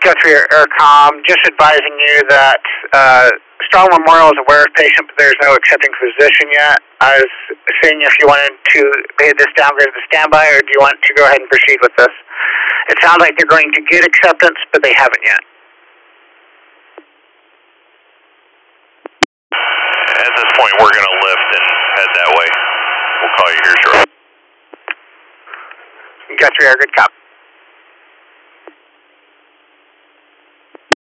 Guthrie Aircom, just advising you that Strong Memorial is aware of patient, but there's no accepting physician yet. I was seeing if you wanted to pay this downgrade to standby, or do you want to go ahead and proceed with this? It sounds like they're going to get acceptance, but they haven't yet. At this point, we're going to lift and head that way. We'll call you here shortly. Guthrie Air, good cop.